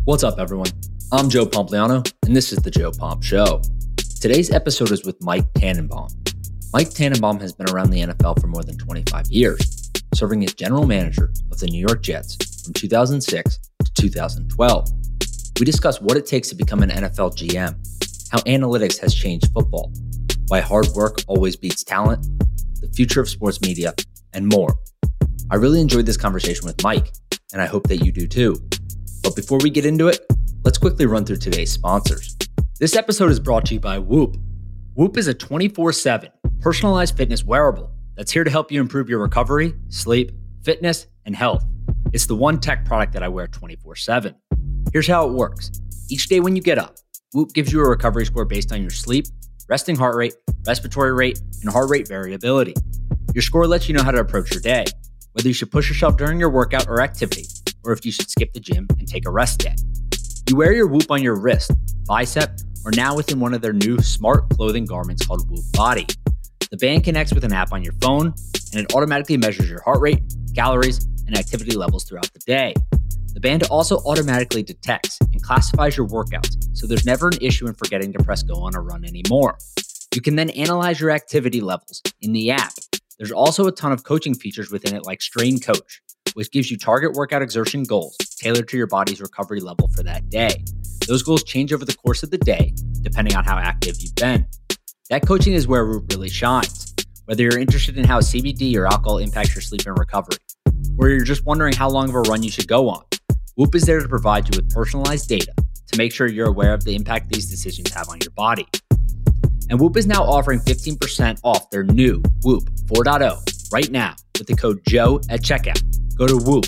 What's up, everyone? I'm Joe Pompliano, and this is The Joe Pomp Show. Today's episode is with Mike Tannenbaum. Mike Tannenbaum has been around the NFL for more than 25 years, serving as general manager of the New York Jets from 2006 to 2012. We discuss what it takes to become an NFL GM, how analytics has changed football, why hard work always beats talent, the future of sports media, and more. I really enjoyed this conversation with Mike, and I hope that you do too. But before we get into it, let's quickly run through today's sponsors. This episode is brought to you by Whoop. Whoop is a 24/7 personalized fitness wearable that's here to help you improve your recovery, sleep, fitness, and health. It's the one tech product that I wear 24/7. Here's how it works. Each day when you get up, Whoop gives you a recovery score based on your sleep, resting heart rate, respiratory rate, and heart rate variability. Your score lets you know how to approach your day, whether you should push yourself during your workout or activity, or if you should skip the gym and take a rest day. You wear your Whoop on your wrist, bicep, or now within one of their new smart clothing garments called Whoop Body. The band connects with an app on your phone, and it automatically measures your heart rate, calories, and activity levels throughout the day. The band also automatically detects and classifies your workouts, so there's never an issue in forgetting to press go on a run anymore. You can then analyze your activity levels in the app. There's also a ton of coaching features within it like Strain Coach, which gives you target workout exertion goals tailored to your body's recovery level for that day. Those goals change over the course of the day, depending on how active you've been. That coaching is where Whoop really shines. Whether you're interested in how CBD or alcohol impacts your sleep and recovery, or you're just wondering how long of a run you should go on, Whoop is there to provide you with personalized data to make sure you're aware of the impact these decisions have on your body. And Whoop is now offering 15% off their new Whoop 4.0 right now with the code JOE at checkout. Go to Whoop,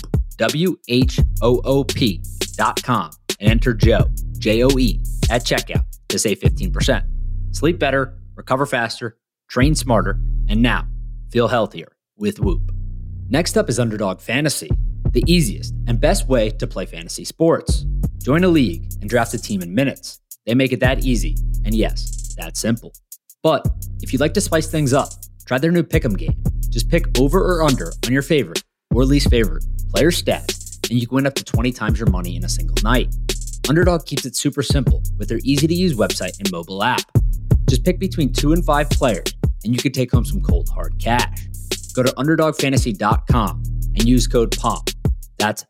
WHOOP.com and enter Joe, J-O-E, at checkout to save 15%. Sleep better, recover faster, train smarter, and now feel healthier with Whoop. Next up is Underdog Fantasy, the easiest and best way to play fantasy sports. Join a league and draft a team in minutes. They make it that easy, and yes, that simple. But if you'd like to spice things up, try their new Pick'em game. Just pick over or under on your favorite or least favorite player stats, and you can win up to 20 times your money in a single night. Underdog keeps it super simple with their easy-to-use website and mobile app. Just pick between 2 and 5 players, and you can take home some cold, hard cash. Go to UnderdogFantasy.com and use code POMP. That's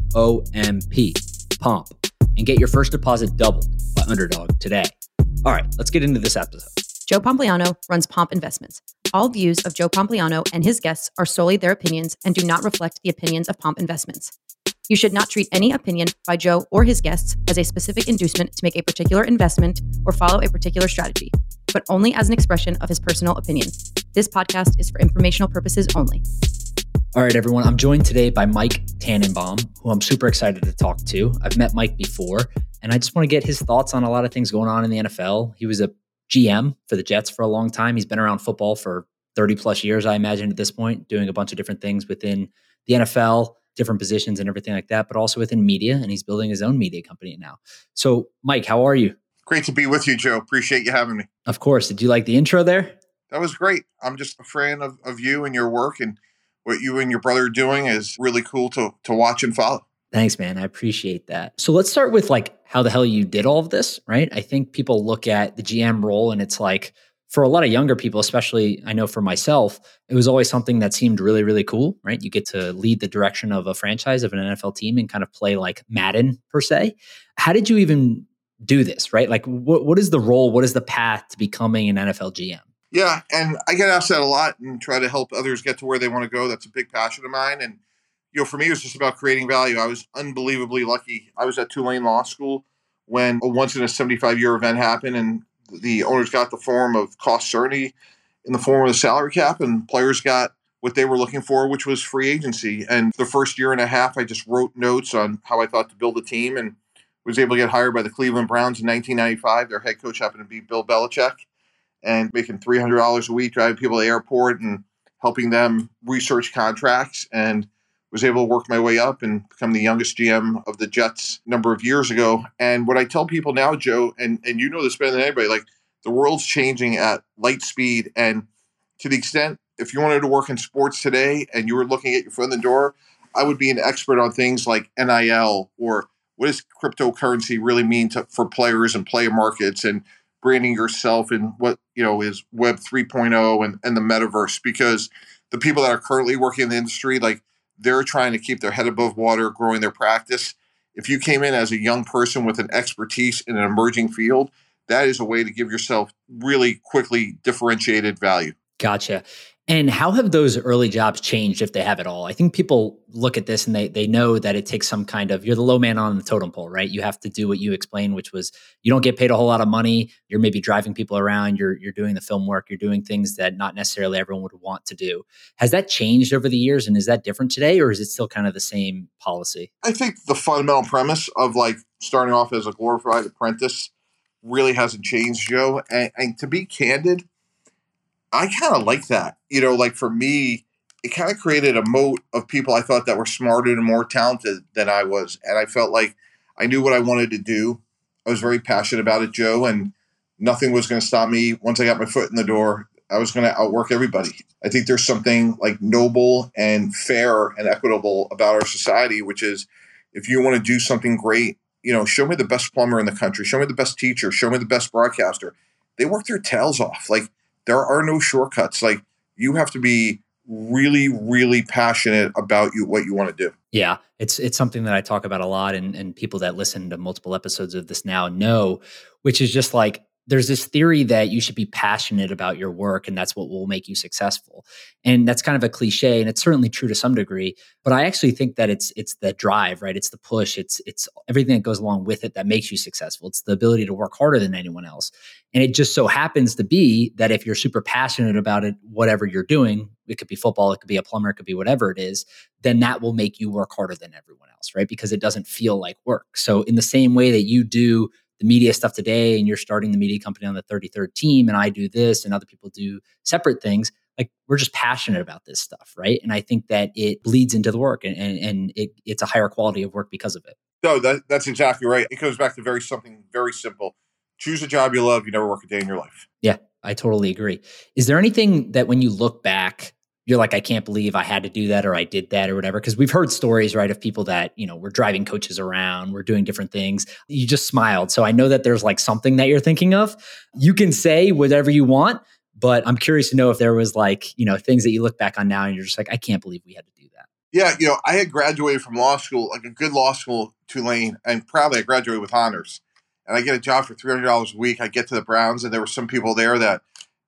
P-O-M-P, POMP, and get your first deposit doubled by Underdog today. All right, let's get into this episode. Joe Pompliano runs Pomp Investments. All views of Joe Pompliano and his guests are solely their opinions and do not reflect the opinions of Pomp Investments. You should not treat any opinion by Joe or his guests as a specific inducement to make a particular investment or follow a particular strategy, but only as an expression of his personal opinion. This podcast is for informational purposes only. All right, everyone. I'm joined today by Mike Tannenbaum, who I'm super excited to talk to. I've met Mike before, and I just want to get his thoughts on a lot of things going on in the NFL. He was a GM for the Jets for a long time. He's been around football for 30 plus years, I imagine, at this point, doing a bunch of different things within the NFL, different positions and everything like that, but also within media. And he's building his own media company now. So, Mike, how are you? Great to be with you, Joe. Appreciate you having me. Of course. Did you like the intro there? That was great. I'm just a fan of you and your work, and what you and your brother are doing is really cool to watch and follow. Thanks, man. I appreciate that. So let's start with how the hell you did all of this, right? I think people look at the GM role and it's like, for a lot of younger people, especially I know for myself, it was always something that seemed really, really cool, right? You get to lead the direction of a franchise of an NFL team and kind of play like Madden per se. How did you even do this, right? Like what is the role? What is the path to becoming an NFL GM? Yeah, and I get asked that a lot and try to help others get to where they want to go. That's a big passion of mine. And for me, it was just about creating value. I was unbelievably lucky. I was at Tulane Law School when a once-in-a-75-year event happened, and the owners got the form of cost certainty in the form of the salary cap, and players got what they were looking for, which was free agency. And the first year and a half, I just wrote notes on how I thought to build a team and was able to get hired by the Cleveland Browns in 1995. Their head coach happened to be Bill Belichick, and making $300 a week, driving people to the airport and helping them research contracts, and was able to work my way up and become the youngest GM of the Jets a number of years ago. And what I tell people now, Joe, and you know this better than anybody, like the world's changing at light speed. And to the extent, if you wanted to work in sports today and you were looking at your foot in the door, I would be an expert on things like NIL or what does cryptocurrency really mean for players and player markets and branding yourself and what, is Web 3.0 and the metaverse, because the people that are currently working in the industry, like they're trying to keep their head above water, growing their practice. If you came in as a young person with an expertise in an emerging field, that is a way to give yourself really quickly differentiated value. Gotcha. And how have those early jobs changed, if they have at all? I think people look at this and they know that it takes some kind of, you're the low man on the totem pole, right? You have to do what you explained, which was you don't get paid a whole lot of money. You're maybe driving people around. You're doing the film work. You're doing things that not necessarily everyone would want to do. Has that changed over the years? And is that different today, or is it still kind of the same policy? I think the fundamental premise of like starting off as a glorified apprentice really hasn't changed, Joe. And to be candid, I kind of like that. Like for me, it kind of created a moat of people I thought that were smarter and more talented than I was. And I felt like I knew what I wanted to do. I was very passionate about it, Joe, and nothing was going to stop me. Once I got my foot in the door, I was going to outwork everybody. I think there's something like noble and fair and equitable about our society, which is if you want to do something great, show me the best plumber in the country, show me the best teacher, show me the best broadcaster. They work their tails off. Like, there are no shortcuts. Like, you have to be really, really passionate about what you want to do. Yeah, it's something that I talk about a lot, and people that listen to multiple episodes of this now know, which is just like, there's this theory that you should be passionate about your work and that's what will make you successful. And that's kind of a cliche, and it's certainly true to some degree, but I actually think that it's the drive, right? It's the push. It's everything that goes along with it that makes you successful. It's the ability to work harder than anyone else. And it just so happens to be that if you're super passionate about it, whatever you're doing, it could be football, it could be a plumber, it could be whatever it is, then that will make you work harder than everyone else, right? Because it doesn't feel like work. So in the same way that you do the media stuff today and you're starting the media company on the 33rd team and I do this and other people do separate things, like we're just passionate about this stuff, right? And I think that it bleeds into the work and it's a higher quality of work because of it. No, that's exactly right. It goes back to something very simple. Choose a job you love. You never work a day in your life. Yeah, I totally agree. Is there anything that when you look back, you're like, I can't believe I had to do that or I did that or whatever? Because we've heard stories, right, of people that, we're driving coaches around, we're doing different things. You just smiled. So I know that there's like something that you're thinking of. You can say whatever you want, but I'm curious to know if there was like, things that you look back on now and you're just like, I can't believe we had to do that. Yeah, I had graduated from law school, like a good law school, Tulane, and proudly I graduated with honors. And I get a job for $300 a week. I get to the Browns, and there were some people there that,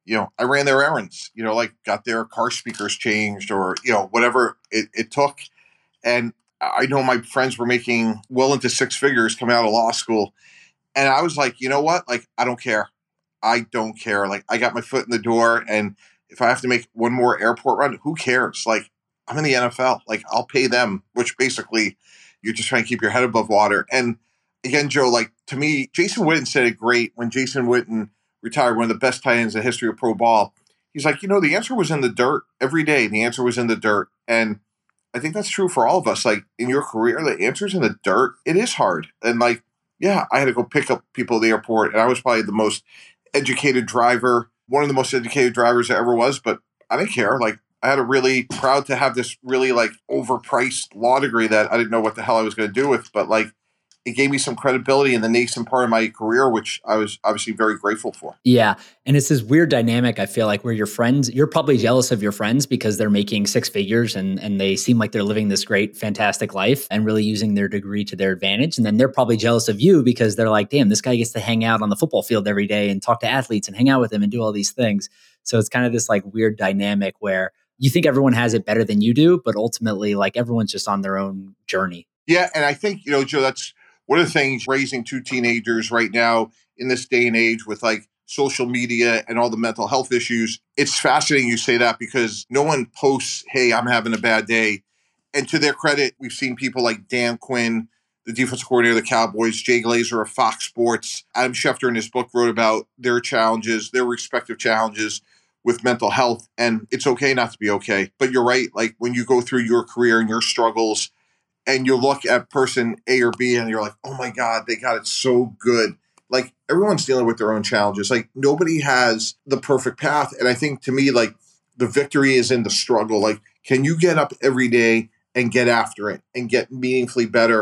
I ran their errands, like got their car speakers changed or, whatever it took. And I know my friends were making well into six figures coming out of law school. And I was like, you know what? Like, I don't care. I don't care. Like, I got my foot in the door. And if I have to make one more airport run, who cares? Like, I'm in the NFL. Like, I'll pay them, which basically you're just trying to keep your head above water. And again, Joe, like to me, Jason Witten said it great when Jason Witten retired, one of the best tight ends in the history of pro ball. He's like, the answer was in the dirt every day. The answer was in the dirt. And I think that's true for all of us. Like in your career, the answer's in the dirt. It is hard. And like, yeah, I had to go pick up people at the airport, and I was probably the most educated driver, one of the most educated drivers there ever was, but I didn't care. Like, I had a really proud to have this really like overpriced law degree that I didn't know what the hell I was going to do with, but like, it gave me some credibility in the nascent part of my career, which I was obviously very grateful for. Yeah. And it's this weird dynamic, I feel like, where your friends, you're probably jealous of your friends because they're making six figures and they seem like they're living this great, fantastic life and really using their degree to their advantage. And then they're probably jealous of you because they're like, damn, this guy gets to hang out on the football field every day and talk to athletes and hang out with them and do all these things. So it's kind of this like weird dynamic where you think everyone has it better than you do, but ultimately like everyone's just on their own journey. Yeah. And I think, Joe, that's one of the things raising two teenagers right now in this day and age with like social media and all the mental health issues. It's fascinating you say that because no one posts, hey, I'm having a bad day. And to their credit, we've seen people like Dan Quinn, the defensive coordinator of the Cowboys, Jay Glazer of Fox Sports. Adam Schefter in his book wrote about their challenges, their respective challenges with mental health. And it's okay not to be okay. But you're right. Like when you go through your career and your struggles, and you look at person A or B and you're like, oh my God, they got it so good. Like everyone's dealing with their own challenges. Like nobody has the perfect path. And I think to me, like the victory is in the struggle. Like, can you get up every day and get after it and get meaningfully better?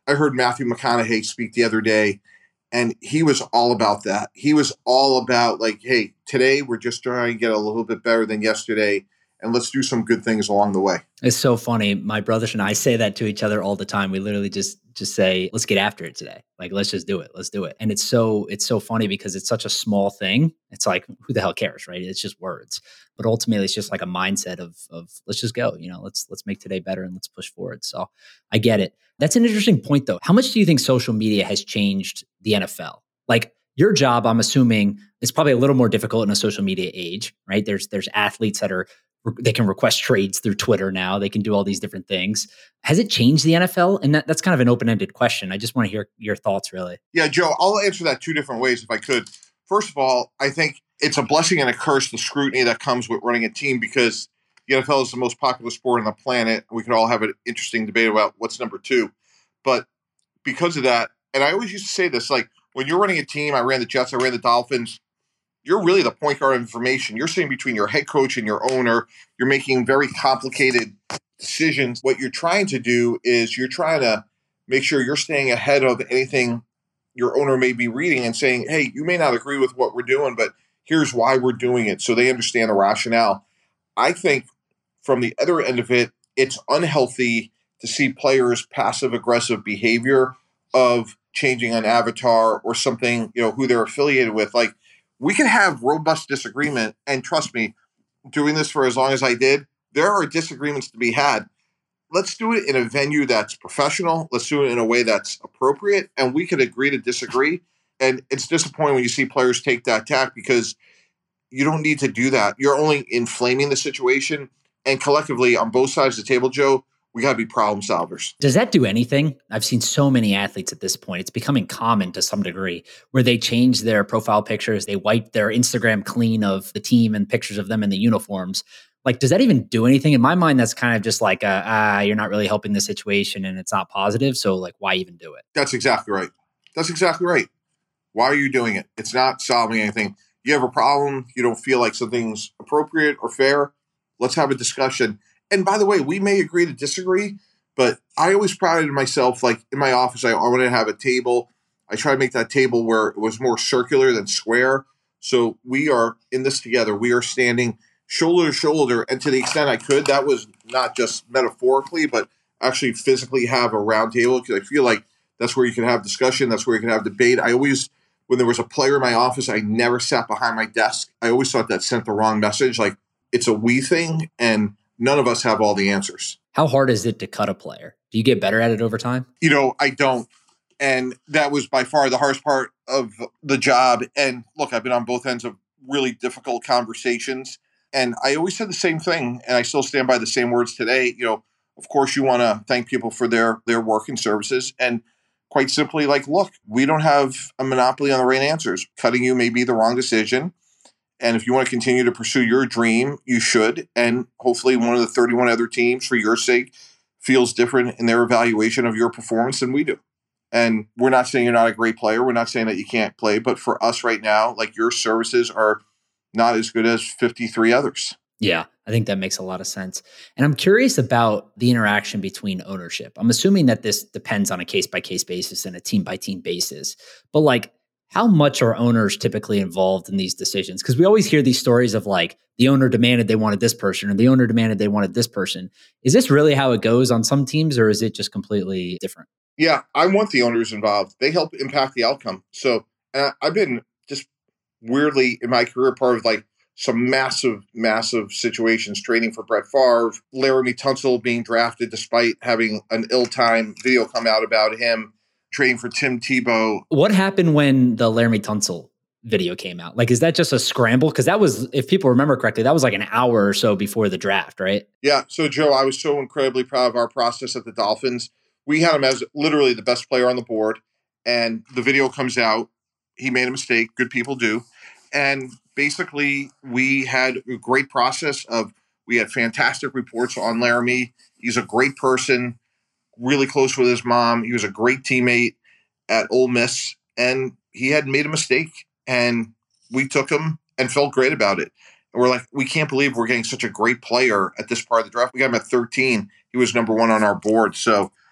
I heard Matthew McConaughey speak the other day, and he was all about that. He was all about like, hey, today we're just trying to get a little bit better than yesterday, and let's do some good things along the way. It's so funny. My brothers and I say that to each other all the time. We literally just say, let's get after it today. Like, let's just do it. Let's do it. And it's so funny because it's such a small thing. It's like, who the hell cares, right? It's just words. But ultimately, it's just like a mindset of let's just go. Let's make today better and let's push forward. So I get it. That's an interesting point, though. How much do you think social media has changed the NFL? Like your job, I'm assuming, is probably a little more difficult in a social media age, right? There's athletes that they can request trades through Twitter now. They can do all these different things. Has it changed the NFL? And that's kind of an open-ended question. I just want to hear your thoughts, really. Yeah, Joe, I'll answer that two different ways if I could. First of all, I think it's a blessing and a curse, the scrutiny that comes with running a team, because the NFL is the most popular sport on the planet. We could all have an interesting debate about what's number two. But because of that, and I always used to say this, like when you're running a team, I ran the Jets, I ran the Dolphins, you're really the point guard of information. You're sitting between your head coach and your owner. You're making very complicated decisions. What you're trying to do is you're trying to make sure you're staying ahead of anything your owner may be reading and saying, hey, you may not agree with what we're doing, but here's why we're doing it, so they understand the rationale. I think from the other end of it, it's unhealthy to see players' passive-aggressive behavior of changing an avatar or something, who they're affiliated with. Like, we can have robust disagreement, and trust me, doing this for as long as I did, there are disagreements to be had. Let's do it in a venue that's professional. Let's do it in a way that's appropriate, and we can agree to disagree. And it's disappointing when you see players take that tack, because you don't need to do that. You're only inflaming the situation. And collectively, on both sides of the table, Joe, we got to be problem solvers. Does that do anything? I've seen so many athletes at this point. It's becoming common to some degree where they change their profile pictures. They wipe their Instagram clean of the team and pictures of them in the uniforms. Like, does that even do anything? In my mind, that's kind of just like, you're not really helping the situation and it's not positive. So like, why even do it? That's exactly right. That's exactly right. Why are you doing it? It's not solving anything. You have a problem. You don't feel like something's appropriate or fair. Let's have a discussion. And by the way, we may agree to disagree, but I always prided myself, like in my office, I wanted to have a table. I try to make that table where it was more circular than square. So we are in this together. We are standing shoulder to shoulder. And to the extent I could, that was not just metaphorically, but actually physically have a round table, because I feel like that's where you can have discussion. That's where you can have debate. I always, when there was a player in my office, I never sat behind my desk. I always thought that sent the wrong message. Like, it's a we thing, and none of us have all the answers. How hard is it to cut a player? Do you get better at it over time? I don't. And that was by far the hardest part of the job. And look, I've been on both ends of really difficult conversations. And I always said the same thing, and I still stand by the same words today. Of course, you want to thank people for their work and services. And quite simply, like, look, we don't have a monopoly on the right answers. Cutting you may be the wrong decision. And if you want to continue to pursue your dream, you should. And hopefully one of the 31 other teams, for your sake, feels different in their evaluation of your performance than we do. And we're not saying you're not a great player. We're not saying that you can't play. But for us right now, like, your services are not as good as 53 others. Yeah, I think that makes a lot of sense. And I'm curious about the interaction between ownership. I'm assuming that this depends on a case-by-case basis and a team-by-team basis. But like, how much are owners typically involved in these decisions? Because we always hear these stories of like, the owner demanded they wanted this person, or the owner demanded they wanted this person. Is this really how it goes on some teams, or is it just completely different? Yeah, I want the owners involved. They help impact the outcome. So I've been just weirdly in my career part of like some massive, massive situations, trading for Brett Favre, Laremy Tunsil being drafted despite having an ill-timed video come out about him, trading for Tim Tebow. What happened when the Laremy Tunsil video came out? Like, is that just a scramble? Because that was, if people remember correctly, that was like an hour or so before the draft, right? Yeah. So, Joe, I was so incredibly proud of our process at the Dolphins. We had him as literally the best player on the board, and the video comes out. He made a mistake. Good people do. And basically, we had a great process we had fantastic reports on Laremy. He's a great person, really close with his mom. He was a great teammate at Ole Miss, and he had made a mistake, and we took him and felt great about it. And we're like, we can't believe we're getting such a great player at this part of the draft. We got him at 13. He was number one on our board. So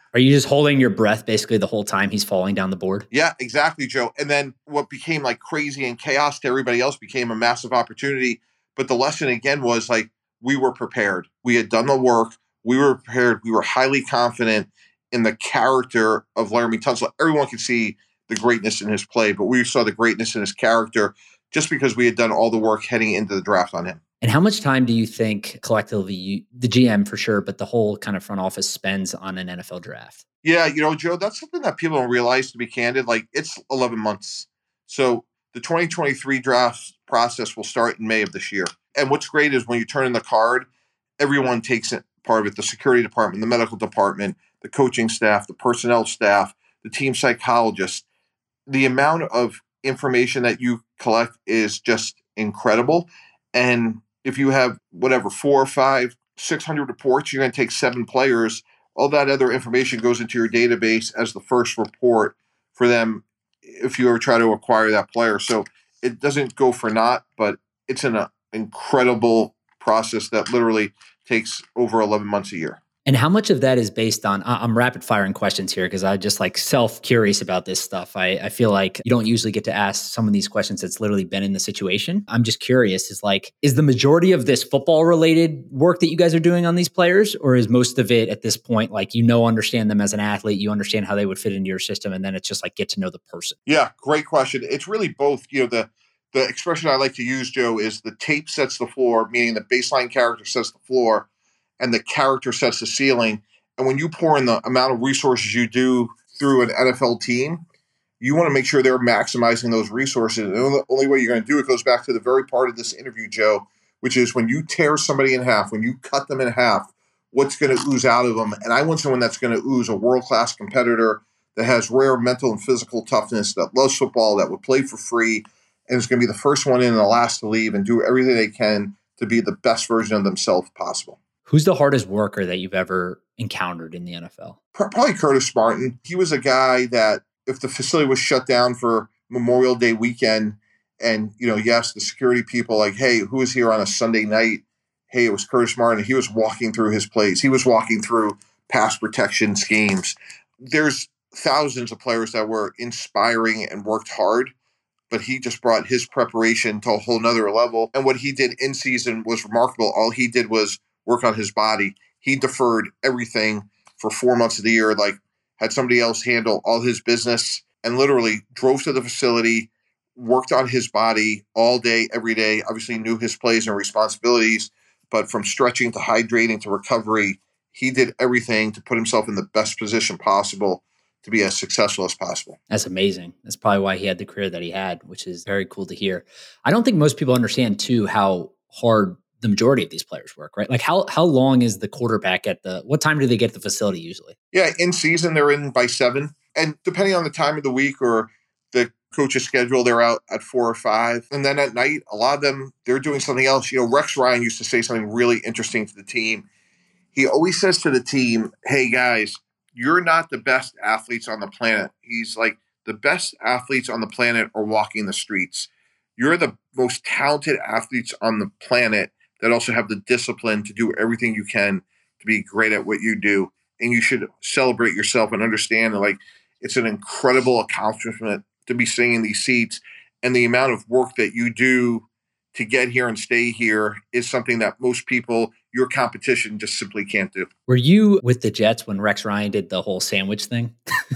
Are you just holding your breath basically the whole time he's falling down the board? Yeah, exactly, Joe. And then what became like crazy and chaos to everybody else became a massive opportunity. But the lesson again was like, we were prepared. We had done the work. We were prepared. We were highly confident in the character of Laremy Tunsil. Everyone could see the greatness in his play, but we saw the greatness in his character just because we had done all the work heading into the draft on him. And how much time do you think collectively, the GM for sure, but the whole kind of front office spends on an NFL draft? Yeah, Joe, that's something that people don't realize, to be candid. Like, it's 11 months. So the 2023 draft process will start in May of this year. And what's great is when you turn in the card, everyone takes it, part of it, the security department, the medical department, the coaching staff, the personnel staff, the team psychologist. The amount of information that you collect is just incredible. And if you have 4, 5, 600 reports, you're going to take 7 players. All that other information goes into your database as the first report for them if you ever try to acquire that player. So it doesn't go for naught, but it's an incredible process that literally takes over 11 months a year. And how much of that is based on, I'm rapid firing questions here because I just like self-curious about this stuff. I feel like you don't usually get to ask some of these questions that's literally been in the situation. I'm just curious, is the majority of this football related work that you guys are doing on these players, or is most of it at this point, like, understand them as an athlete, you understand how they would fit into your system, and then it's just like get to know the person? Yeah, great question. It's really both. The expression I like to use, Joe, is the tape sets the floor, meaning the baseline character sets the floor, and the character sets the ceiling. And when you pour in the amount of resources you do through an NFL team, you want to make sure they're maximizing those resources. And the only way you're going to do it goes back to the very part of this interview, Joe, which is when you tear somebody in half, when you cut them in half, what's going to ooze out of them? And I want someone that's going to ooze a world-class competitor that has rare mental and physical toughness, that loves football, that would play for free, and is going to be the first one in and the last to leave and do everything they can to be the best version of themselves possible. Who's the hardest worker that you've ever encountered in the NFL? Probably Curtis Martin. He was a guy that if the facility was shut down for Memorial Day weekend and, yes, the security people like, hey, who is here on a Sunday night? Hey, it was Curtis Martin. He was walking through his plays. He was walking through pass protection schemes. There's thousands of players that were inspiring and worked hard, but he just brought his preparation to a whole nother level. And what he did in season was remarkable. All he did was work on his body. He deferred everything for 4 months of the year, like had somebody else handle all his business, and literally drove to the facility, worked on his body all day, every day, obviously knew his plays and responsibilities, but from stretching to hydrating to recovery, he did everything to put himself in the best position possible to be as successful as possible. That's amazing. That's probably why he had the career that he had, which is very cool to hear. I don't think most people understand too how hard the majority of these players work, right? Like how long is the quarterback what time do they get the facility usually? Yeah, in season, they're in by 7. And depending on the time of the week or the coach's schedule, they're out at 4 or 5. And then at night, a lot of them, they're doing something else. Rex Ryan used to say something really interesting to the team. He always says to the team, hey guys, you're not the best athletes on the planet. He's like, the best athletes on the planet are walking the streets. You're the most talented athletes on the planet that also have the discipline to do everything you can to be great at what you do. And you should celebrate yourself and understand that, like, it's an incredible accomplishment to be sitting in these seats. And the amount of work that you do to get here and stay here is something that most people, your competition, just simply can't do. Were you with the Jets when Rex Ryan did the whole sandwich thing?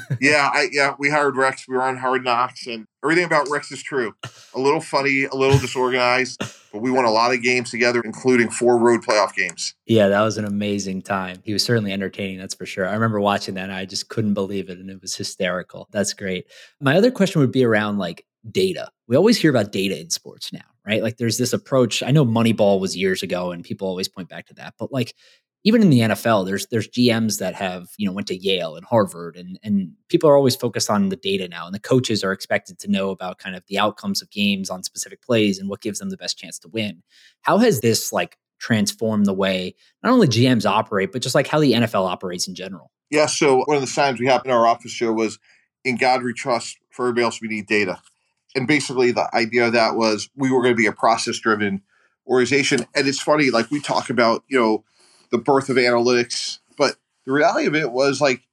Yeah, we hired Rex. We were on Hard Knocks, and everything about Rex is true. A little funny, a little disorganized, but we won a lot of games together, including 4 road playoff games. Yeah, that was an amazing time. He was certainly entertaining, that's for sure. I remember watching that, and I just couldn't believe it, and it was hysterical. That's great. My other question would be around, like, data. We always hear about data in sports now, right? Like, there's this approach. I know Moneyball was years ago, and people always point back to that, but like, even in the NFL, there's GMs that have, went to Yale and Harvard, and people are always focused on the data now, and the coaches are expected to know about kind of the outcomes of games on specific plays and what gives them the best chance to win. How has this like transformed the way not only GMs operate, but just like how the NFL operates in general? Yeah, so one of the signs we have in our office show was, in God we trust, for everybody else we need data. And basically the idea of that was we were going to be a process-driven organization. And it's funny, like we talk about, the birth of analytics, but the reality of it was like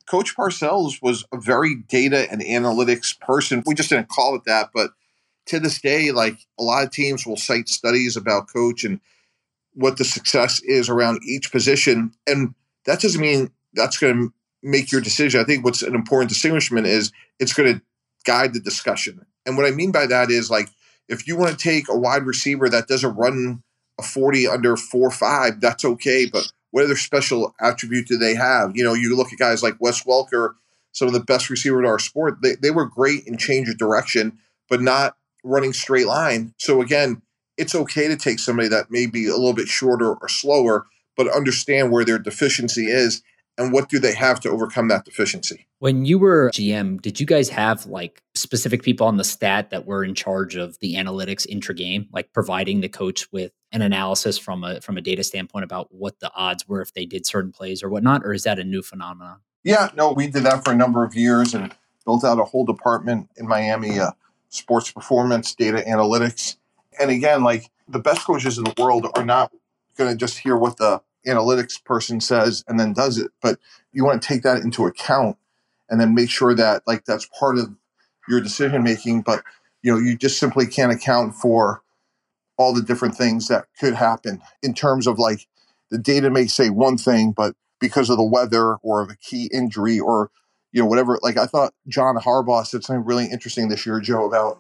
Coach Parcells was a very data and analytics person. We just didn't call it that, but to this day, like a lot of teams will cite studies about coach and what the success is around each position. And that doesn't mean that's going to make your decision. I think what's an important distinguishment is it's going to guide the discussion. And what I mean by that is, like, if you want to take a wide receiver that doesn't run a 40 under 4.5, that's okay. But what other special attribute do they have? You know, you look at guys like Wes Welker, some of the best receivers in our sport. They were great in change of direction, but not running straight line. So again, it's okay to take somebody that may be a little bit shorter or slower, but understand where their deficiency is and what do they have to overcome that deficiency. When you were GM, did you guys have like specific people on the stat that were in charge of the analytics intra-game, like providing the coach with an analysis from a data standpoint about what the odds were if they did certain plays or whatnot? Or is that a new phenomenon? Yeah, no, we did that for a number of years and built out a whole department in Miami, sports performance, data analytics. And again, like the best coaches in the world are not going to just hear what the analytics person says and then does it, but you want to take that into account and then make sure that like that's part of your decision making. But you just simply can't account for all the different things that could happen in terms of like the data may say one thing, but because of the weather or of a key injury or whatever. Like I thought John Harbaugh said something really interesting this year, Joe, about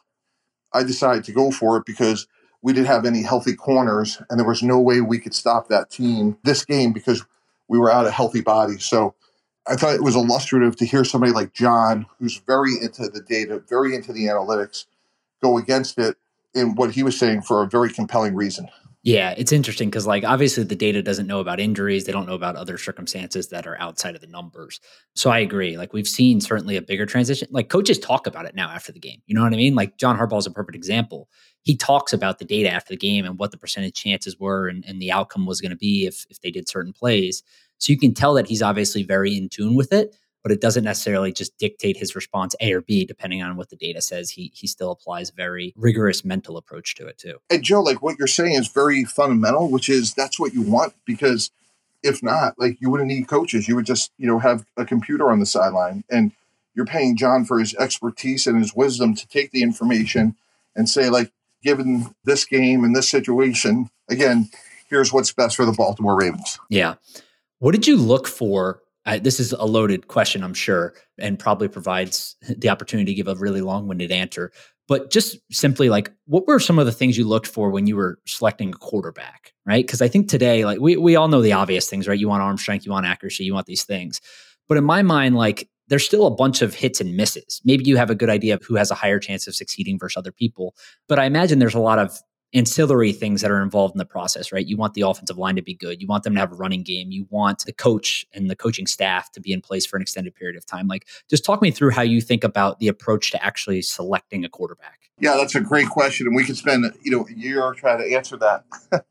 I decided to go for it because we didn't have any healthy corners and there was no way we could stop that team this game because we were out of healthy bodies. So I thought it was illustrative to hear somebody like John, who's very into the data, very into the analytics, go against it in what he was saying for a very compelling reason. Yeah, it's interesting because like obviously the data doesn't know about injuries. They don't know about other circumstances that are outside of the numbers. So I agree. Like we've seen certainly a bigger transition. Like coaches talk about it now after the game. You know what I mean? Like John Harbaugh is a perfect example. He talks about the data after the game and what the percentage chances were and the outcome was going to be if they did certain plays. So you can tell that he's obviously very in tune with it, but it doesn't necessarily just dictate his response A or B, depending on what the data says. He still applies a very rigorous mental approach to it too. And Joe, like what you're saying is very fundamental, which is that's what you want, because if not, like you wouldn't need coaches. You would just, have a computer on the sideline and you're paying John for his expertise and his wisdom to take the information and say, like, given this game and this situation, again, here's what's best for the Baltimore Ravens. Yeah. What did you look for? This is a loaded question, I'm sure, and probably provides the opportunity to give a really long-winded answer. But just simply like, what were some of the things you looked for when you were selecting a quarterback, right? Because I think today, like we all know the obvious things, right? You want arm strength, you want accuracy, you want these things. But in my mind, like there's still a bunch of hits and misses. Maybe you have a good idea of who has a higher chance of succeeding versus other people. But I imagine there's a lot of ancillary things that are involved in the process, right? You want the offensive line to be good. You want them to have a running game. You want the coach and the coaching staff to be in place for an extended period of time. Like, just talk me through how you think about the approach to actually selecting a quarterback. Yeah, that's a great question. And we could spend, a year trying to answer that.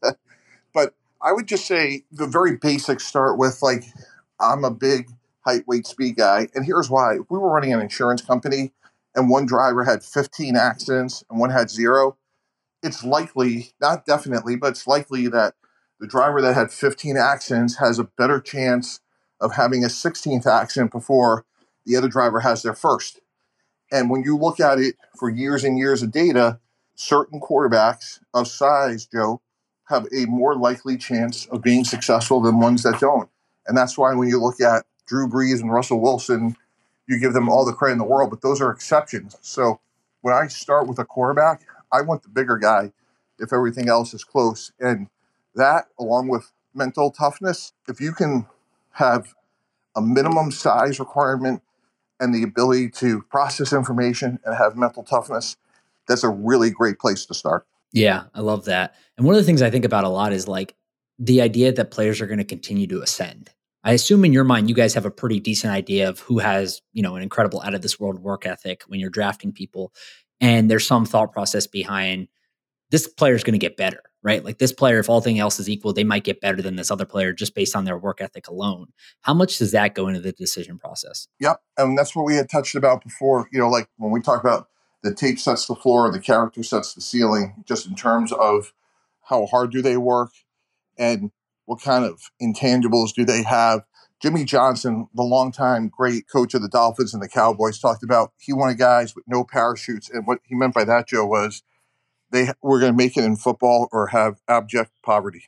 But I would just say the very basics start with like, I'm a big height, weight, speed guy. And here's why. If we were running an insurance company and one driver had 15 accidents and one had 0, it's likely, not definitely, but it's likely that the driver that had 15 accidents has a better chance of having a 16th accident before the other driver has their first. And when you look at it for years and years of data, certain quarterbacks of size, Joe, have a more likely chance of being successful than ones that don't. And that's why when you look at Drew Brees and Russell Wilson, you give them all the credit in the world, but those are exceptions. So when I start with a quarterback, I want the bigger guy if everything else is close. And that, along with mental toughness, if you can have a minimum size requirement and the ability to process information and have mental toughness, that's a really great place to start. Yeah, I love that. And one of the things I think about a lot is like the idea that players are going to continue to ascend. I assume in your mind, you guys have a pretty decent idea of who has, an incredible out of this world work ethic when you're drafting people. And there's some thought process behind this player is going to get better, right? Like this player, if all thing else is equal, they might get better than this other player just based on their work ethic alone. How much does that go into the decision process? Yep. And that's what we had touched about before, like when we talk about the tape sets the floor, the character sets the ceiling, just in terms of how hard do they work and what kind of intangibles do they have Jimmy Johnson, the longtime great coach of the Dolphins and the Cowboys, talked about he wanted guys with no parachutes. And what he meant by that, Joe, was they were going to make it in football or have abject poverty.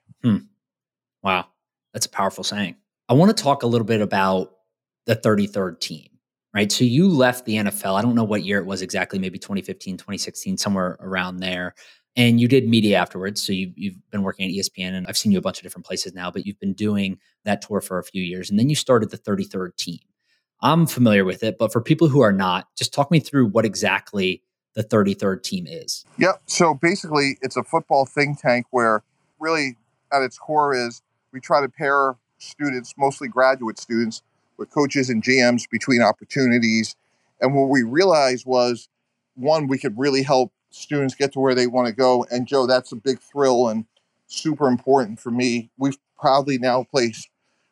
Wow. That's a powerful saying. I want to talk a little bit about the 33rd team, right? So you left the NFL. I don't know what year it was exactly, maybe 2015, 2016, somewhere around there. And you did media afterwards. So you've been working at ESPN, and I've seen you a bunch of different places now, but you've been doing that tour for a few years. And then you started the 33rd team. I'm familiar with it, but for people who are not, just talk me through what exactly the 33rd team is. Yep. So basically, it's a football think tank where really at its core is we try to pair students, mostly graduate students, with coaches and GMs between opportunities. And what we realized was, one, we could really help students get to where they want to go. And Joe, that's a big thrill and super important for me. We've proudly now placed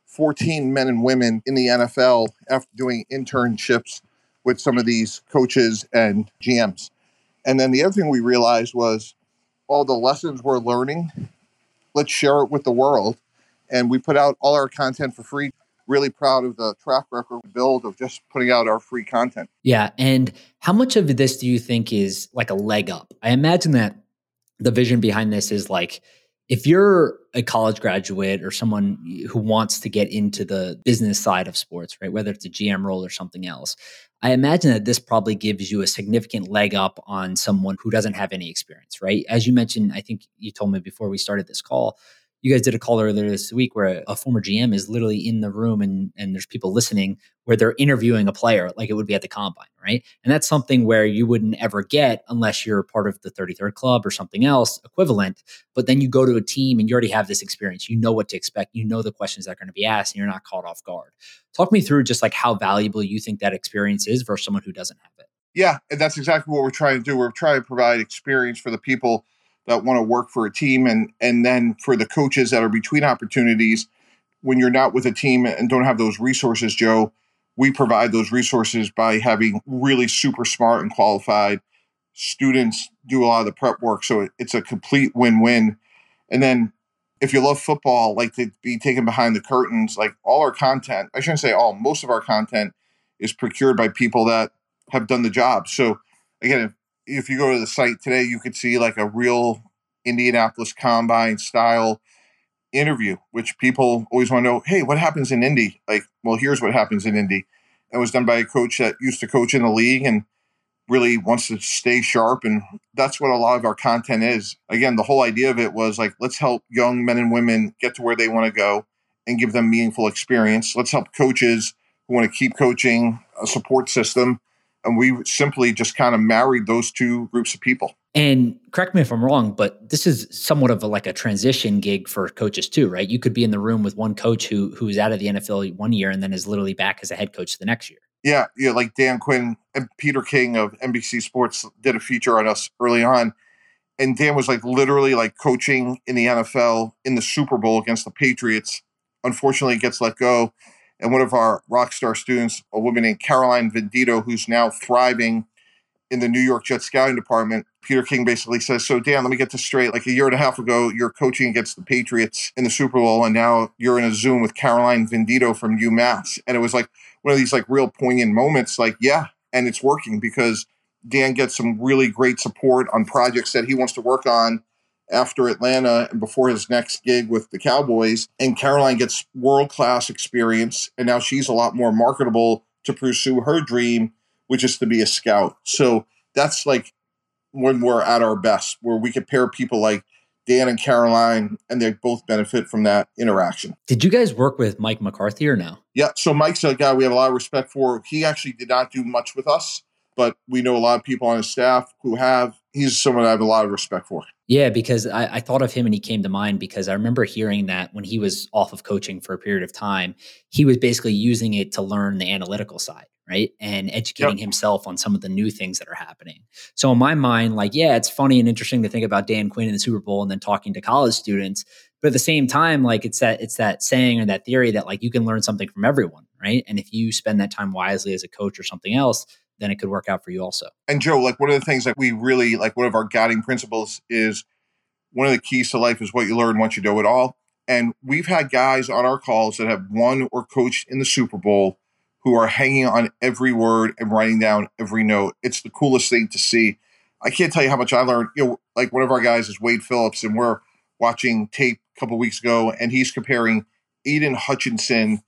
14 men and women in the NFL after doing internships with some of these coaches and GMs. And then the other thing we realized was all the lessons we're learning, let's share it with the world. And we put out all our content for free. Really proud of the track record we build of just putting out our free content. Yeah. And how much of this do you think is like a leg up? I imagine that the vision behind this is like, if you're a college graduate or someone who wants to get into the business side of sports, right, whether it's a GM role or something else, I imagine that this probably gives you a significant leg up on someone who doesn't have any experience, right? As you mentioned, I think you told me before we started this call, you guys did a call earlier this week where a former GM is literally in the room and there's people listening where they're interviewing a player like it would be at the combine, right? And that's something where you wouldn't ever get unless you're part of the 33rd Club or something else equivalent. But then you go to a team and you already have this experience. You know what to expect. You know the questions that are going to be asked and you're not caught off guard. Talk me through just like how valuable you think that experience is versus someone who doesn't have it. Yeah, and that's exactly what we're trying to do. We're trying to provide experience for the people that want to work for a team, and then for the coaches that are between opportunities. When you're not with a team and don't have those resources, Joe, we provide those resources by having really super smart and qualified students do a lot of the prep work. So it's a complete win-win. And then if you love football, like to be taken behind the curtains, like all our content, I shouldn't say all, most of our content is procured by people that have done the job. So again, if you go to the site today, you could see like a real Indianapolis Combine style interview, which people always want to know, hey, what happens in Indy? Like, well, here's what happens in Indy. It was done by a coach that used to coach in the league and really wants to stay sharp. And that's what a lot of our content is. Again, the whole idea of it was like, let's help young men and women get to where they want to go and give them meaningful experience. Let's help coaches who want to keep coaching, a support system. And we simply just kind of married those two groups of people. And correct me if I'm wrong, but this is somewhat of like a transition gig for coaches too, right? You could be in the room with one coach who's out of the NFL one year and then is literally back as a head coach the next year. Yeah, like Dan Quinn and Peter King of NBC Sports did a feature on us early on. And Dan was like literally like coaching in the NFL in the Super Bowl against the Patriots. Unfortunately, gets let go. And one of our rock star students, a woman named Caroline Vendito, who's now thriving in the New York Jets scouting department, Peter King basically says, so Dan, let me get this straight. Like a year and a half ago, you're coaching against the Patriots in the Super Bowl, and now you're in a Zoom with Caroline Vendito from UMass. And it was like one of these like real poignant moments, like, yeah, and it's working because Dan gets some really great support on projects that he wants to work on after Atlanta and before his next gig with the Cowboys. And Caroline gets world-class experience, and now she's a lot more marketable to pursue her dream, which is to be a scout. So that's like when we're at our best, where we could pair people like Dan and Caroline, and they both benefit from that interaction. Did you guys work with Mike McCarthy or no? Yeah, so Mike's a guy we have a lot of respect for. He actually did not do much with us, but we know a lot of people on his staff who have. He's someone I have a lot of respect for. Yeah, because I thought of him and he came to mind because I remember hearing that when he was off of coaching for a period of time, he was basically using it to learn the analytical side, right? And educating himself on some of the new things that are happening. So in my mind, like, yeah, it's funny and interesting to think about Dan Quinn in the Super Bowl and then talking to college students. But at the same time, like it's that saying or that theory that like you can learn something from everyone, right? And if you spend that time wisely as a coach or something else, then it could work out for you also. And Joe, like one of the things that we really like, one of our guiding principles is one of the keys to life is what you learn once you know it all. And we've had guys on our calls that have won or coached in the Super Bowl who are hanging on every word and writing down every note. It's the coolest thing to see. I can't tell you how much I learned. Like one of our guys is Wade Phillips, and we're watching tape a couple of weeks ago, and he's comparing Aiden Hutchinson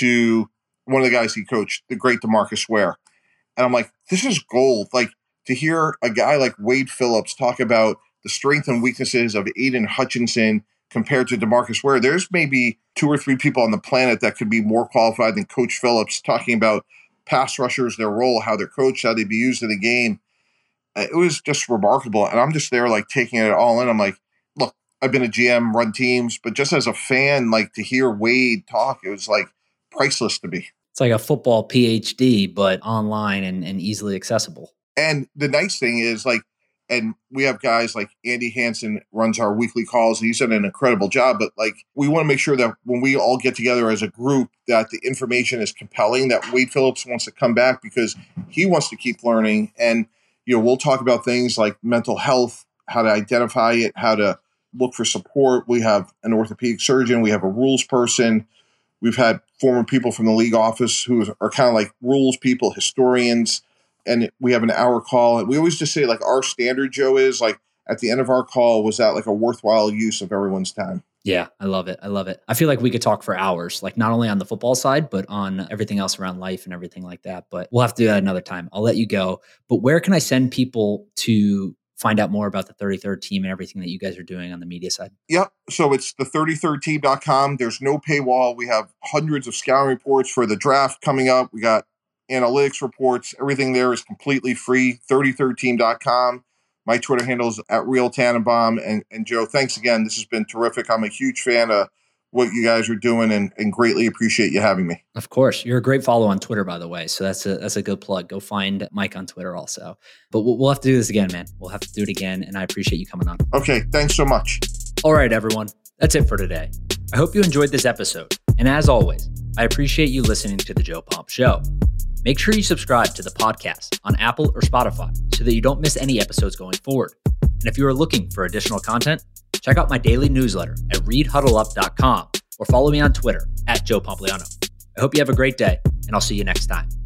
to one of the guys he coached, the great DeMarcus Ware. And I'm like, this is gold. Like, to hear a guy like Wade Phillips talk about the strengths and weaknesses of Aiden Hutchinson compared to DeMarcus Ware, there's maybe 2 or 3 people on the planet that could be more qualified than Coach Phillips talking about pass rushers, their role, how they're coached, how they'd be used in the game. It was just remarkable. And I'm just there like taking it all in. I'm like, look, I've been a GM, run teams, but just as a fan, like to hear Wade talk, it was like priceless to me. It's like a football PhD, but online and easily accessible. And the nice thing is like, and we have guys like Andy Hansen runs our weekly calls, and he's done an incredible job. But like, we want to make sure that when we all get together as a group, that the information is compelling, that Wade Phillips wants to come back because he wants to keep learning. And, we'll talk about things like mental health, how to identify it, how to look for support. We have an orthopedic surgeon. We have a rules person. We've had former people from the league office who are kind of like rules people, historians. And we have an hour call. And we always just say like our standard, Joe, is like at the end of our call, was that like a worthwhile use of everyone's time? Yeah, I love it. I love it. I feel like we could talk for hours, like not only on the football side, but on everything else around life and everything like that. But we'll have to do that another time. I'll let you go. But where can I send people to find out more about the 33rd team and everything that you guys are doing on the media side? Yep. So it's the 33rdteam.com. There's no paywall. We have hundreds of scouting reports for the draft coming up. We got analytics reports. Everything there is completely free. 33rdteam.com. My Twitter handle is @RealTannenbaum. And Joe, thanks again. This has been terrific. I'm a huge fan of what you guys are doing and greatly appreciate you having me. Of course. You're a great follow on Twitter, by the way. So that's a good plug. Go find Mike on Twitter also. But we'll have to do this again, man. We'll have to do it again. And I appreciate you coming on. Okay. Thanks so much. All right, everyone. That's it for today. I hope you enjoyed this episode. And as always, I appreciate you listening to The Joe Pomp Show. Make sure you subscribe to the podcast on Apple or Spotify so that you don't miss any episodes going forward. And if you are looking for additional content, check out my daily newsletter at readhuddleup.com or follow me on Twitter @JoePompliano. I hope you have a great day, and I'll see you next time.